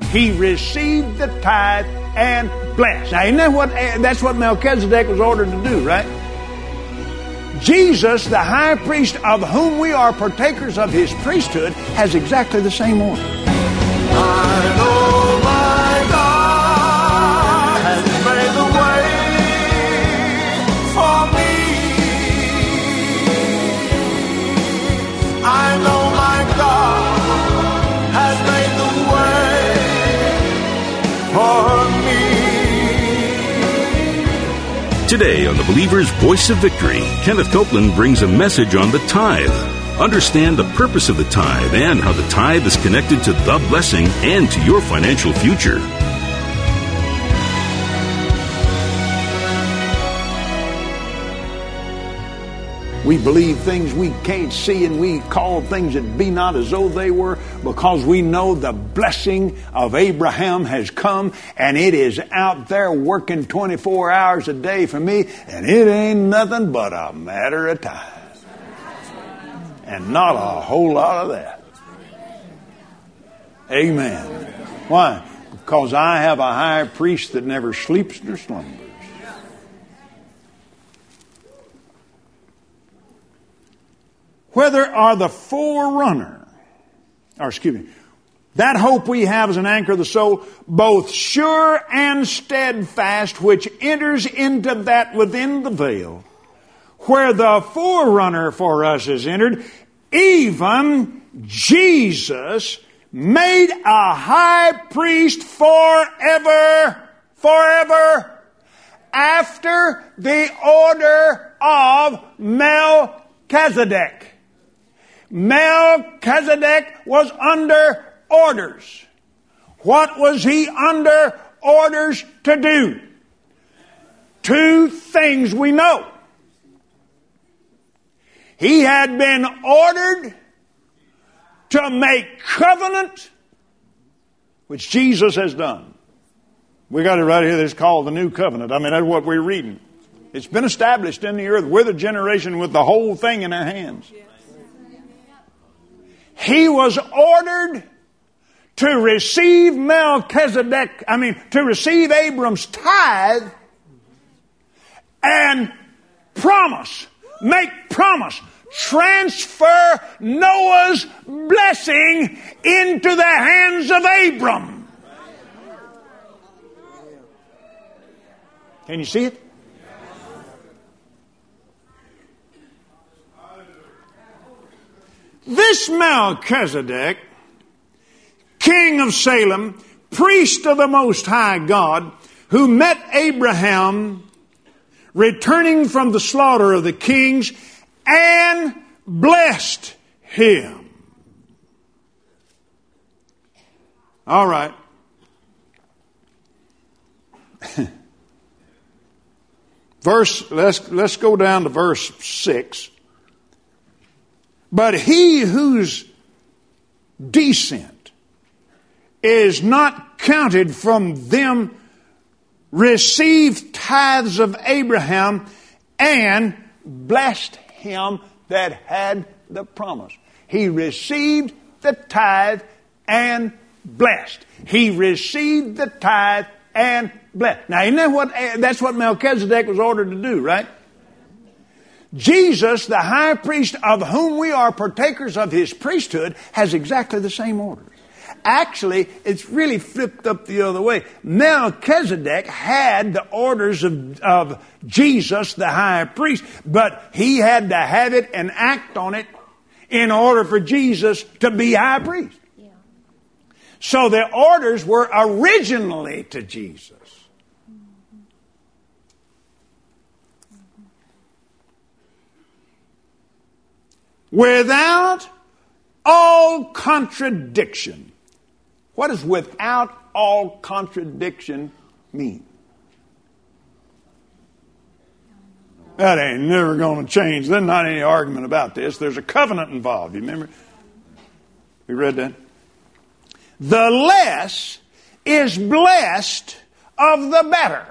He received the tithe and blessed. Now, isn't that's what Melchizedek was ordered to do, right? Jesus, the high priest of whom we are partakers of his priesthood, has exactly the same order. I know my God has made the way for me. I know my God has made the way for me. Today on the Believer's Voice of Victory, Kenneth Copeland brings a message on the tithe. Understand the purpose of the tithe and how the tithe is connected to the blessing and to your financial future. We believe things we can't see, and we call things that be not as though they were, because we know the blessing of Abraham has come, and it is out there working 24 hours a day for me, and it ain't nothing but a matter of time. And not a whole lot of that. Amen. Why? Because I have a high priest that never sleeps nor slumbers. Whether are the forerunner, that hope we have as an anchor of the soul, both sure and steadfast, which enters into that within the veil, where the forerunner for us is entered, even Jesus made a high priest forever, after the order of Melchizedek. Melchizedek was under orders. What was he under orders to do? Two things we know. He had been ordered to make covenant, which Jesus has done. We got it right here. It's called the New Covenant. I mean, that's what we're reading. It's been established in the earth. We're the generation with the whole thing in our hands. He was ordered to receive to receive Abram's tithe and make promise, transfer Noah's blessing into the hands of Abram. Can you see it? This Melchizedek, king of Salem, priest of the Most High God, who met Abraham returning from the slaughter of the kings and blessed him. All right. Let's go down to verse 6. But he whose descent is not counted from them received tithes of Abraham and blessed him that had the promise. He received the tithe and blessed. He received the tithe and blessed. Now, that's what Melchizedek was ordered to do, right? Jesus, the high priest of whom we are partakers of his priesthood, has exactly the same orders. Actually, it's really flipped up the other way. Melchizedek had the orders of Jesus, the high priest, but he had to have it and act on it in order for Jesus to be high priest. Yeah. So the orders were originally to Jesus. Without all contradiction. What does without all contradiction mean? That ain't never going to change. There's not any argument about this. There's a covenant involved. You remember? We read that? The less is blessed of the better.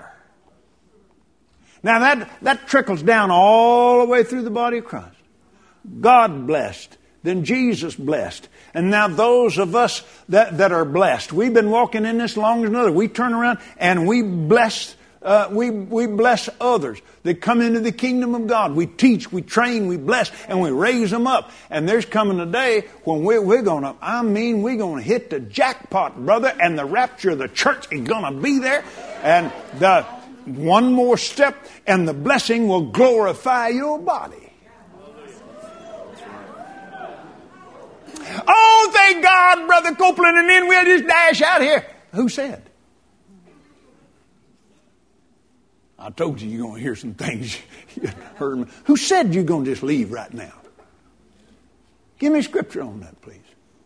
Now that trickles down all the way through the body of Christ. God blessed then Jesus blessed. And now those of us that are blessed, we've been walking in this long as another. We turn around and we bless we bless others that come into the kingdom of God. We teach, we train, we bless, and we raise them up. And there's coming a day when we're going to hit the jackpot, brother, and the rapture of the church is going to be there. And the one more step, and the blessing will glorify your body. Oh, thank God, Brother Copeland, and then we'll just dash out here. Who said? I told you you're going to hear some things you heard me. Who said you're going to just leave right now? Give me scripture on that, please.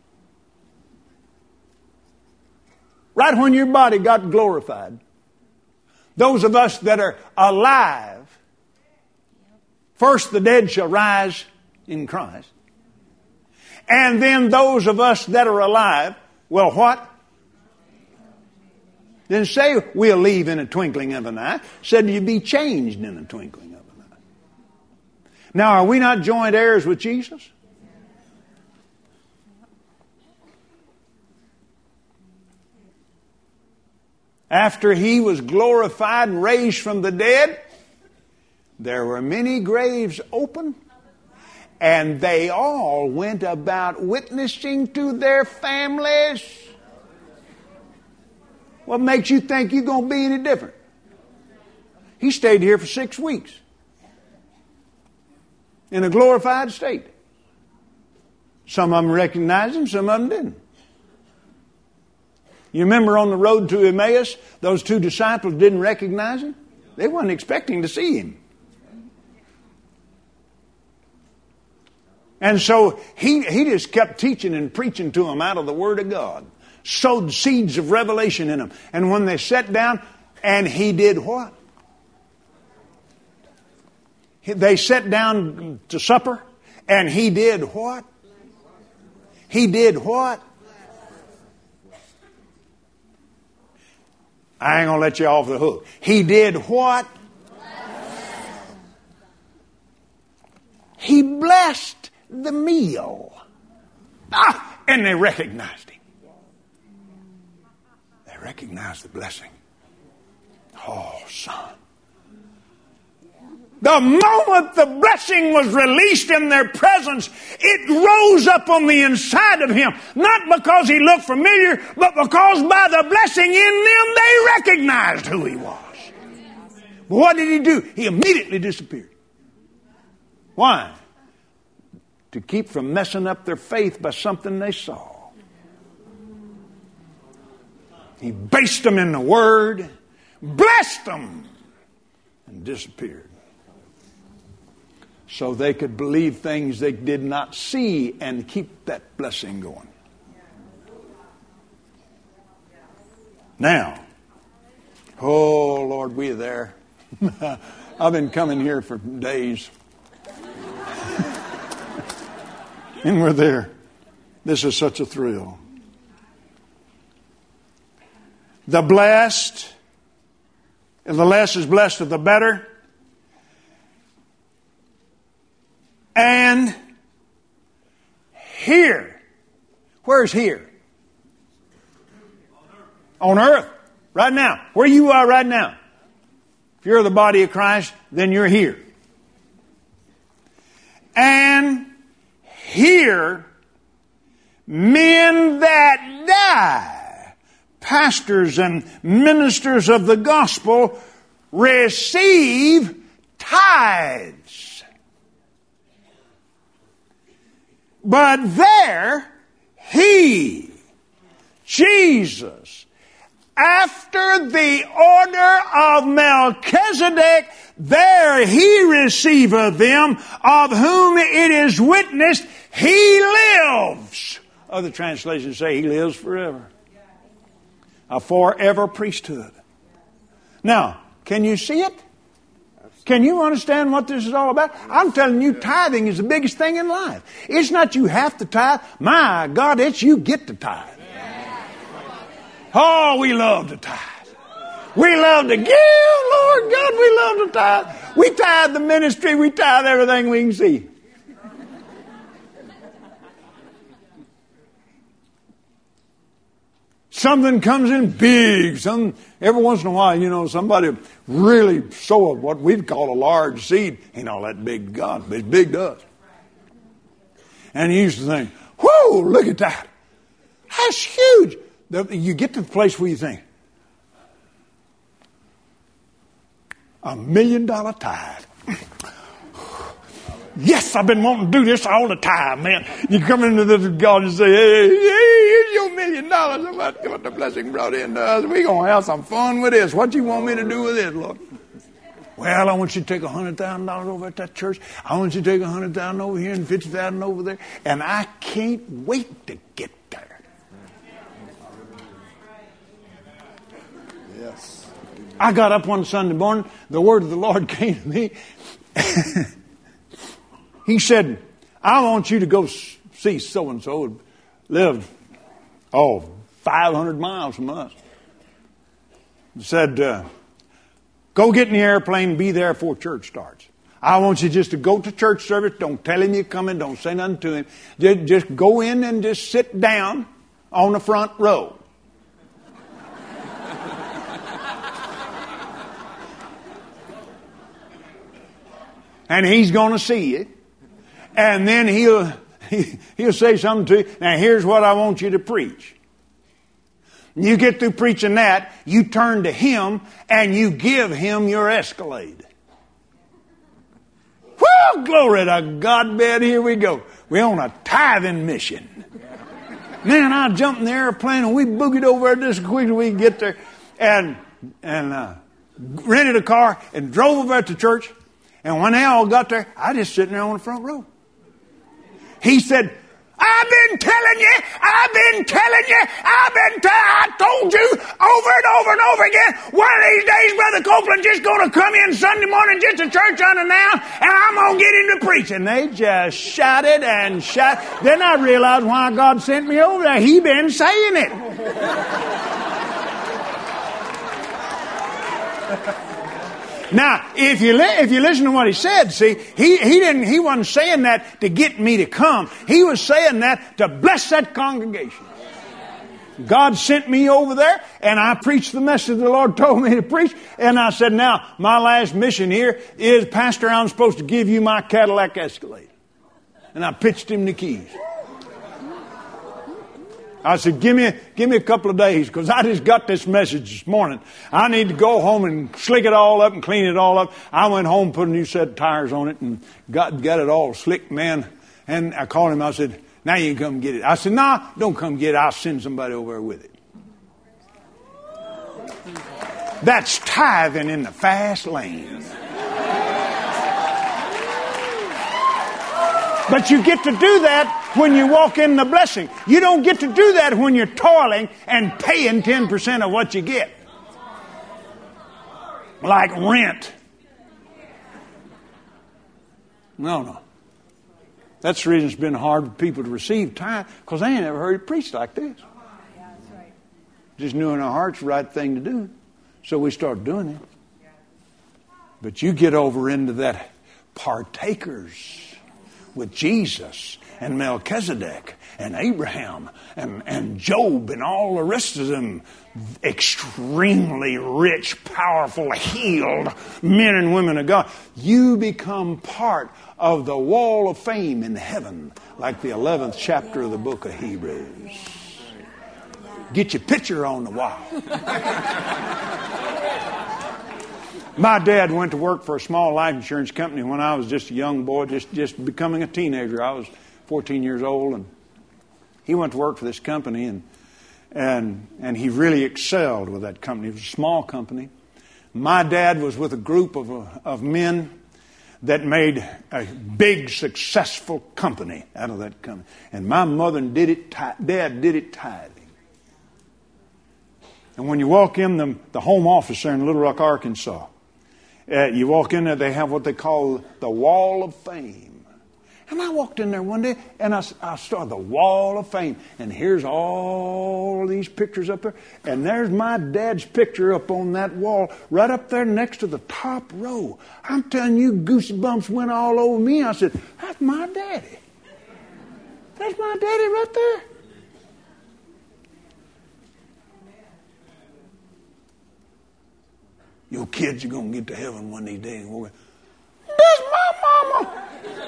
Right when your body got glorified, those of us that are alive, first the dead shall rise in Christ. And then those of us that are alive, well, what? Didn't say we'll leave in a twinkling of an eye. Said you'll be changed in a twinkling of an eye. Now, are we not joint heirs with Jesus? After he was glorified and raised from the dead, there were many graves open, and they all went about witnessing to their families. What makes you think you're going to be any different? He stayed here for 6 weeks in a glorified state. Some of them recognized him, some of them didn't. You remember on the road to Emmaus, those 2 disciples didn't recognize him? They weren't expecting to see him. And so he just kept teaching and preaching to them out of the Word of God. Sowed seeds of revelation in them. And when they sat down, and he did what? They sat down to supper, and he did what? He did what? I ain't going to let you off the hook. He did what? He blessed the meal. And they recognized him. They recognized the blessing. Oh, son. The moment the blessing was released in their presence, it rose up on the inside of him. Not because he looked familiar, but because by the blessing in them, they recognized who he was. But what did he do? He immediately disappeared. Why? To keep from messing up their faith by something they saw. He based them in the Word, blessed them, and disappeared. So they could believe things they did not see and keep that blessing going. Now, oh Lord, we're there. I've been coming here for days. And we're there. This is such a thrill. The blessed, and the less is blessed of the better. And here. Where's here? On earth. Right now. Where you are right now. If you're the body of Christ, then you're here. And here, men that die, pastors and ministers of the gospel, receive tithes. But there, he, Jesus, after the order of Melchizedek, there he receiveth them of whom it is witnessed, he lives. Other translations say he lives forever. A forever priesthood. Now, can you see it? Can you understand what this is all about? I'm telling you, tithing is the biggest thing in life. It's not you have to tithe. My God, it's you get to tithe. Oh, we love to tithe. We love to give, Lord God, we love to tithe. We tithe the ministry, we tithe everything we can see. something comes in big. Every once in a while, somebody really sow what we'd call a large seed. Ain't all that big to God, but it's big to us. And you used to think, whoa, look at that. That's huge. You get to the place where you think, $1 million tithe. Yes, I've been wanting to do this all the time, man. You come into this God and say, hey, here's your $1 million. What the blessing brought in to us. We're going to have some fun with this. What you want me to do with this, Lord? Well, I want you to take $100,000 over at that church. I want you to take $100,000 over here and $50,000 over there. And I can't wait to get there. Yes. I got up one Sunday morning. The word of the Lord came to me. He said, I want you to go see so-and-so who lived, 500 miles from us. He said, go get in the airplane and be there before church starts. I want you just to go to church service. Don't tell him you're coming. Don't say nothing to him. Just go in and just sit down on the front row. And he's going to see you. And then he'll say something to you. Now here's what I want you to preach. You get through preaching that, you turn to him and you give him your Escalade. Woo! Glory to God, man. Here we go. We're on a tithing mission. Man, I jumped in the airplane and we boogied over there just as quick as we could get there. And rented a car and drove over to church. And when they all got there, I just sitting there on the front row. He said, I told you over and over and over again, one of these days, Brother Copeland just going to come in Sunday morning just to church unannounced, and I'm going to get him to preach. And they just shouted and shouted. Then I realized why God sent me over there. He been saying it. Now, if you listen to what he said, see, he wasn't saying that to get me to come. He was saying that to bless that congregation. God sent me over there, and I preached the message the Lord told me to preach. And I said, now, my last mission here is, Pastor, I'm supposed to give you my Cadillac Escalade. And I pitched him the keys. I said, give me a couple of days, because I just got this message this morning. I need to go home and slick it all up and clean it all up. I went home, put a new set of tires on it, and got it all slick, man. And I called him. I said, now you can come get it. I said, nah, don't come get it. I'll send somebody over there with it. That's tithing in the fast lane. But you get to do that when you walk in the blessing. You don't get to do that when you're toiling and paying 10% of what you get. Like rent. No. That's the reason it's been hard for people to receive tithe, because they ain't ever heard it preached like this. Just knew in our hearts the right thing to do. So we start doing it. But you get over into that partakers with Jesus and Melchizedek and Abraham and Job and all the rest of them, extremely rich, powerful, healed men and women of God. You become part of the wall of fame in heaven, like the 11th chapter of the book of Hebrews. Get your picture on the wall. My dad went to work for a small life insurance company when I was just a young boy, just becoming a teenager. I was 14 years old, and he went to work for this company, and he really excelled with that company. It was a small company. My dad was with a group of men that made a big, successful company out of that company. And my mother and Dad did it tithing. And when you walk in the home office there in Little Rock, Arkansas, you walk in there, they have what they call the Wall of Fame. And I walked in there one day, and I saw the Wall of Fame. And here's all these pictures up there. And there's my dad's picture up on that wall, right up there next to the top row. I'm telling you, goosebumps went all over me. I said, that's my daddy. That's my daddy right there. Your kids are going to get to heaven one of these days. That's my mama.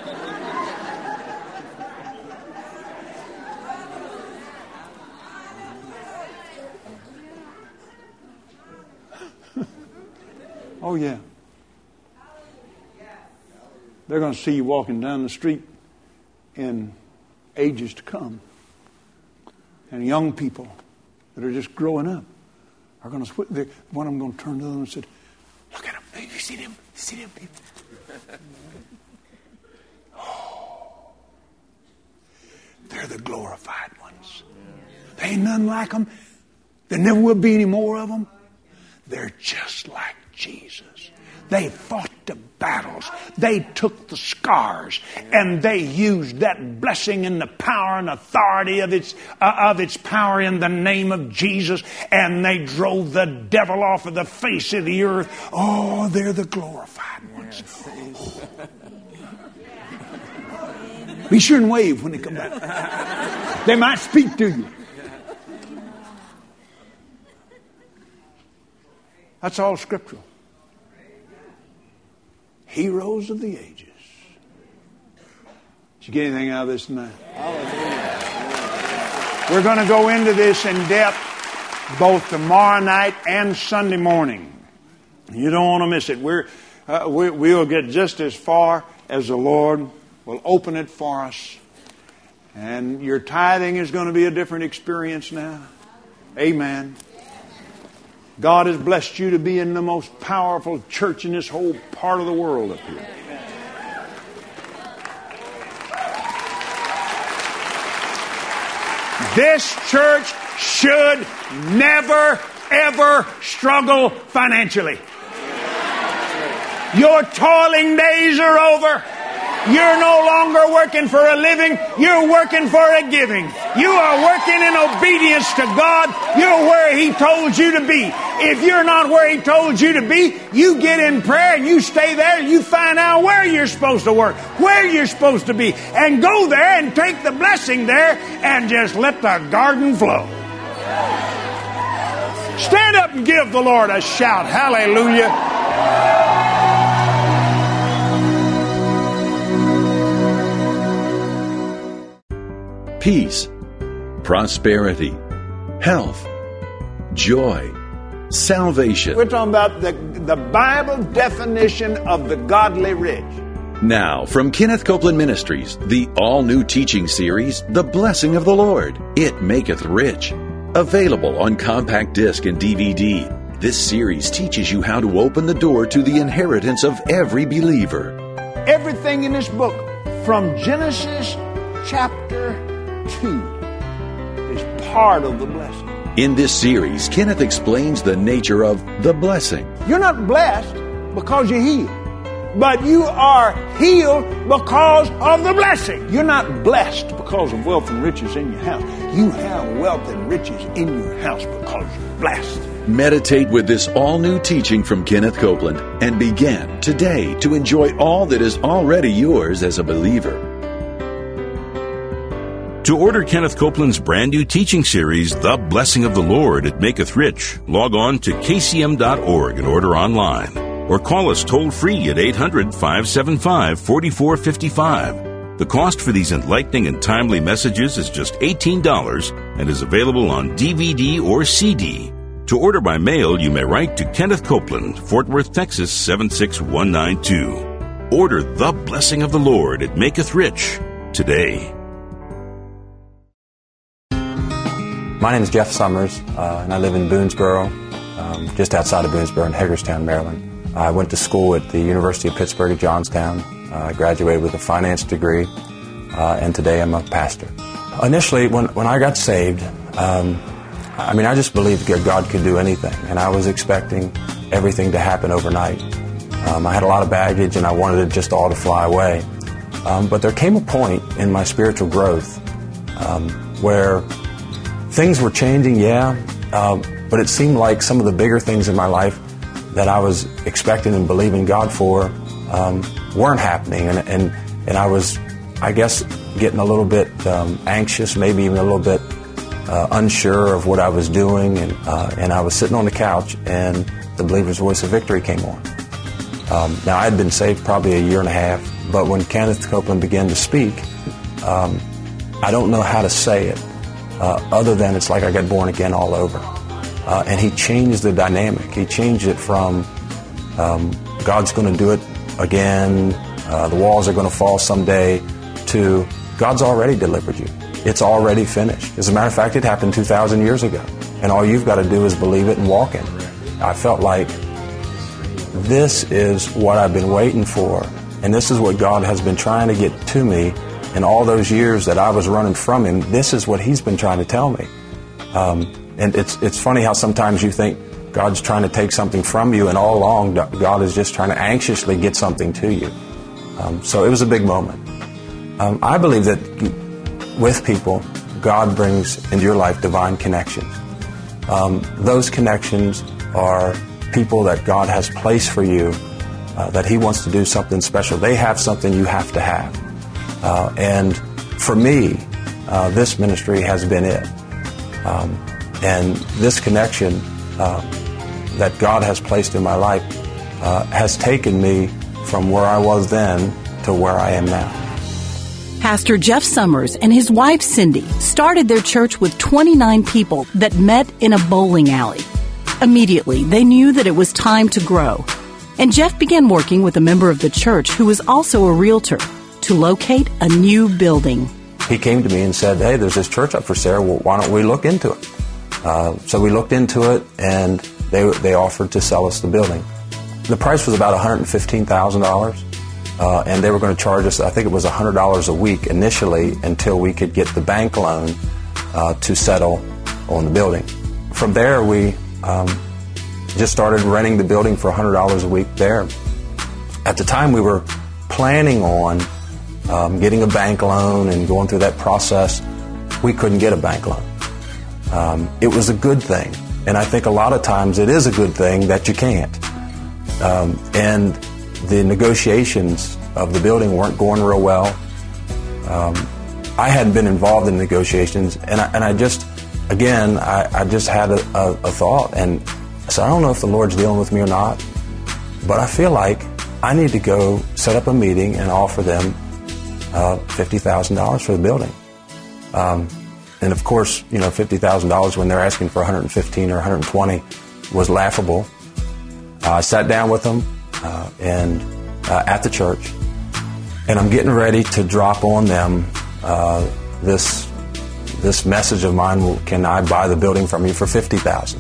Oh, yeah. They're going to see you walking down the street in ages to come. And young people that are just growing up are going to, one of them going to turn to them and say, look at them. Hey, you see them? You see them people? Oh, they're the glorified ones. There ain't none like them. There never will be any more of them. They're just like Jesus. They fought the battles. They took the scars, and they used that blessing and the power and authority of its power in the name of Jesus, and they drove the devil off of the face of the earth. Oh, they're the glorified ones. Be sure and wave when they come back. They might speak to you. That's all scriptural. Heroes of the ages. Did you get anything out of this tonight? We're going to go into this in depth both tomorrow night and Sunday morning. You don't want to miss it. We'll get just as far as the Lord will open it for us. And your tithing is going to be a different experience now. Amen. God has blessed you to be in the most powerful church in this whole part of the world up here. This church should never, ever struggle financially. Your toiling days are over. You're no longer working for a living. You're working for a giving. You are working in obedience to God. You're where He told you to be. If you're not where He told you to be, you get in prayer and you stay there and you find out where you're supposed to work, where you're supposed to be, and go there and take the blessing there and just let the garden flow. Stand up and give the Lord a shout. Hallelujah. Peace, prosperity, health, joy, salvation. We're talking about the Bible definition of the godly rich. Now, from Kenneth Copeland Ministries, the all-new teaching series, The Blessing of the Lord, It Maketh Rich. Available on compact disc and DVD, this series teaches you how to open the door to the inheritance of every believer. Everything in this book, from Genesis chapter 2, is part of the blessing. In this series, Kenneth explains the nature of the blessing. You're not blessed because you're healed, but you are healed because of the blessing. You're not blessed because of wealth and riches in your house. You have wealth and riches in your house because you're blessed. Meditate with this all-new teaching from Kenneth Copeland and begin today to enjoy all that is already yours as a believer. To order Kenneth Copeland's brand new teaching series, The Blessing of the Lord, It Maketh Rich, log on to kcm.org and order online. Or call us toll-free at 800-575-4455. The cost for these enlightening and timely messages is just $18 and is available on DVD or CD. To order by mail, you may write to Kenneth Copeland, Fort Worth, Texas 76192. Order The Blessing of the Lord, It Maketh Rich today. My name is Jeff Summers, and I live in Boonesboro, just outside of Boonesboro in Hagerstown, Maryland. I went to school at the University of Pittsburgh at Johnstown. I graduated with a finance degree, and today I'm a pastor. Initially, when I got saved, I just believed God could do anything, and I was expecting everything to happen overnight. I had a lot of baggage, and I wanted it just all to fly away. But there came a point in my spiritual growth where things were changing, but it seemed like some of the bigger things in my life that I was expecting and believing God for weren't happening. And I was, I guess, getting a little bit anxious, maybe even a little bit unsure of what I was doing, and I was sitting on the couch, and the Believer's Voice of Victory came on. Now, I had been saved probably a year and a half, but when Kenneth Copeland began to speak, I don't know how to say it, other than it's like I got born again all over. And he changed the dynamic. He changed it from God's going to do it again, the walls are going to fall someday, to God's already delivered you. It's already finished. As a matter of fact, it happened 2,000 years ago. And all you've got to do is believe it and walk in it. I felt like this is what I've been waiting for. And this is what God has been trying to get to me in all those years that I was running from Him. This is what He's been trying to tell me. And it's funny how sometimes you think God's trying to take something from you, and all along God is just trying to anxiously get something to you. So it was a big moment. I believe that with people, God brings into your life divine connections. Those connections are people that God has placed for you, that He wants to do something special. They have something you have to have. And for me, this ministry has been it. And this connection that God has placed in my life has taken me from where I was then to where I am now. Pastor Jeff Summers and his wife Cindy started their church with 29 people that met in a bowling alley. Immediately, they knew that it was time to grow. And Jeff began working with a member of the church who was also a realtor to locate a new building. He came to me and said, "Hey, there's this church up for sale. Well, why don't we look into it?" So we looked into it, and they offered to sell us the building. The price was about $115,000. And they were going to charge us, I think it was $100 a week initially, until we could get the bank loan to settle on the building. From there, we just started renting the building for $100 a week there. At the time, we were planning on getting a bank loan and going through that process. We couldn't get a bank loan. It was a good thing, and I think a lot of times it is a good thing that you can't. And the negotiations of the building weren't going real well. I hadn't been involved in negotiations, and I just had a thought, and I said, I don't know if the Lord's dealing with me or not, but I feel like I need to go set up a meeting and offer them $50,000 for the building. And of course, $50,000 when they're asking for $115 or $120 was laughable. I sat down with them and at the church, and I'm getting ready to drop on them this message of mine: can I buy the building from you for $50,000?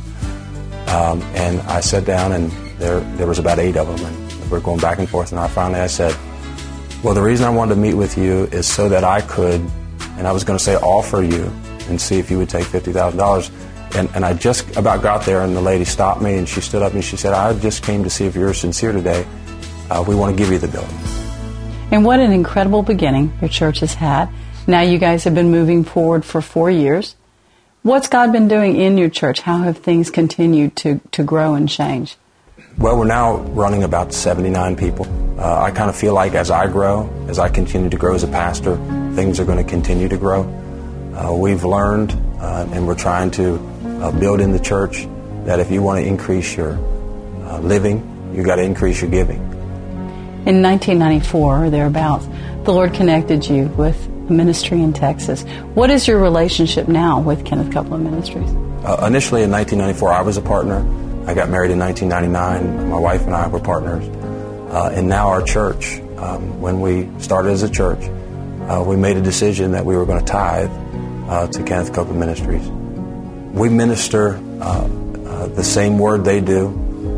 And I sat down, and there was about 8 of them, and we're going back and forth. And I said, well, the reason I wanted to meet with you is so that I could, and I was going to say offer you and see if you would take $50,000. And I just about got there, and the lady stopped me, and she stood up and she said, I just came to see if you're sincere today. We want to give you the building. And what an incredible beginning your church has had. Now you guys have been moving forward for 4 years. What's God been doing in your church? How have things continued to grow and change? Well, we're now running about 79 people. I kind of feel like as I grow, as I continue to grow as a pastor, things are going to continue to grow. We've learned, and we're trying to build in the church, that if you want to increase your living, you've got to increase your giving. In 1994 or thereabouts, the Lord connected you with a ministry in Texas. What is your relationship now with Kenneth Copeland Ministries? Initially in 1994, I was a partner. I got married in 1999. My wife and I were partners. And now our church, when we started as a church, we made a decision that we were going to tithe to Kenneth Copeland Ministries. We minister the same word they do.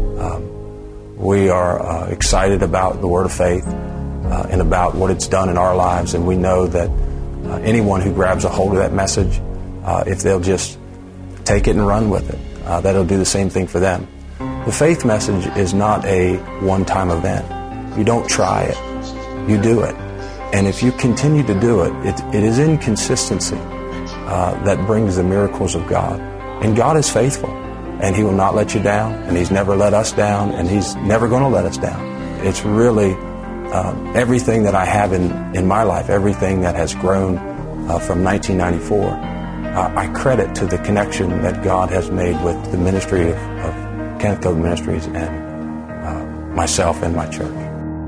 We are excited about the Word of Faith and about what it's done in our lives, and we know that anyone who grabs a hold of that message, if they'll just take it and run with it, that'll do the same thing for them. The faith message is not a one-time event. You don't try it. You do it. And if you continue to do it, it is in consistency that brings the miracles of God. And God is faithful, and He will not let you down, and He's never let us down, and He's never going to let us down. It's really everything that I have in my life, everything that has grown from 1994 I credit to the connection that God has made with the ministry of Kenneth Copeland Ministries and myself and my church.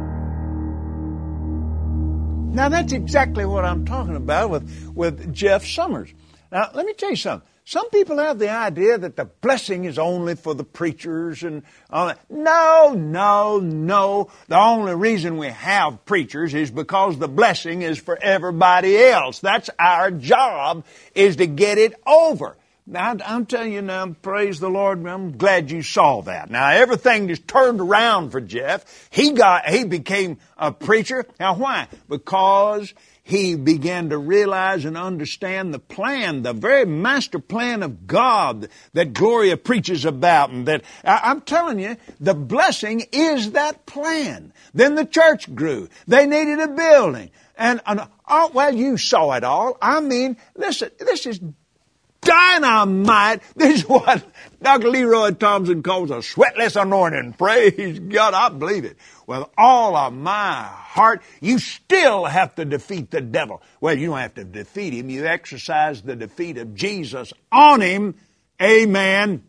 Now, that's exactly what I'm talking about with Jeff Summers. Now, let me tell you something. Some people have the idea that the blessing is only for the preachers and all that. No. The only reason we have preachers is because the blessing is for everybody else. That's our job, is to get it over. Now, I'm telling you now, praise the Lord, I'm glad you saw that. Now, everything just turned around for Jeff. He became a preacher. Now, why? Because he began to realize and understand the plan, the very master plan of God that Gloria preaches about. And that, I'm telling you, the blessing is that plan. Then the church grew. They needed a building. And well, you saw it all. I mean, listen, this is dynamite. This is what Dr. Leroy Thompson calls a sweatless anointing. Praise God, I believe it. With all of my heart, you still have to defeat the devil. Well, you don't have to defeat him. You exercise the defeat of Jesus on him. Amen.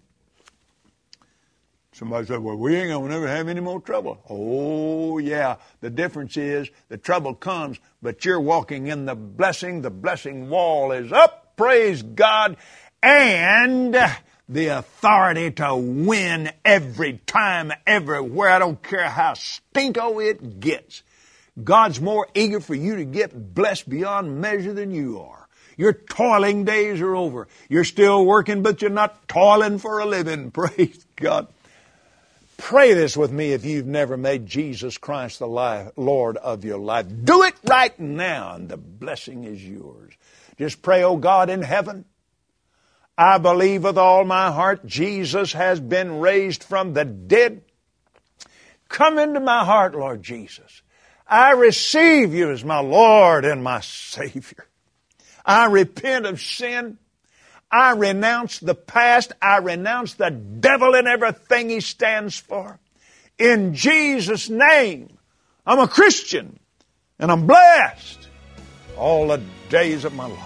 Somebody said, well, we ain't going to never have any more trouble. Oh, yeah. The difference is the trouble comes, but you're walking in the blessing. The blessing wall is up. Praise God. And the authority to win every time, everywhere. I don't care how stinko it gets. God's more eager for you to get blessed beyond measure than you are. Your toiling days are over. You're still working, but you're not toiling for a living. Praise God. Pray this with me if you've never made Jesus Christ the Lord of your life. Do it right now, and the blessing is yours. Just pray, oh God in heaven, I believe with all my heart Jesus has been raised from the dead. Come into my heart, Lord Jesus. I receive you as my Lord and my Savior. I repent of sin. I renounce the past. I renounce the devil and everything he stands for. In Jesus' name, I'm a Christian and I'm blessed all the days of my life.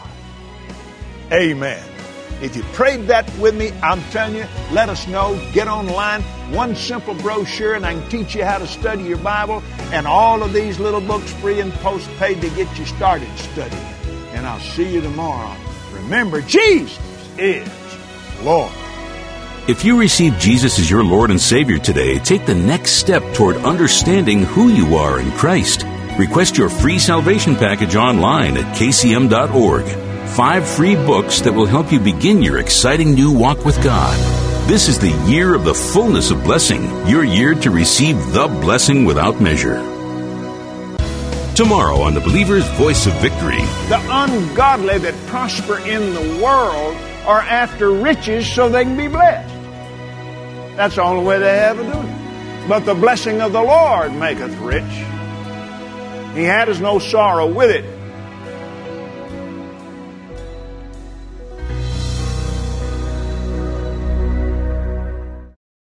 Amen. If you prayed that with me, I'm telling you, let us know. Get online. One simple brochure, and I can teach you how to study your Bible, and all of these little books free and postpaid to get you started studying. And I'll see you tomorrow. Remember, Jesus is Lord. If you received Jesus as your Lord and Savior today, take the next step toward understanding who you are in Christ. Request your free salvation package online at kcm.org. 5 free books that will help you begin your exciting new walk with God. This is the year of the fullness of blessing, your year to receive the blessing without measure. Tomorrow on The Believer's Voice of Victory. The ungodly that prosper in the world are after riches so they can be blessed. That's the only way they have of doing it. But the blessing of the Lord maketh rich. He had us no sorrow with it.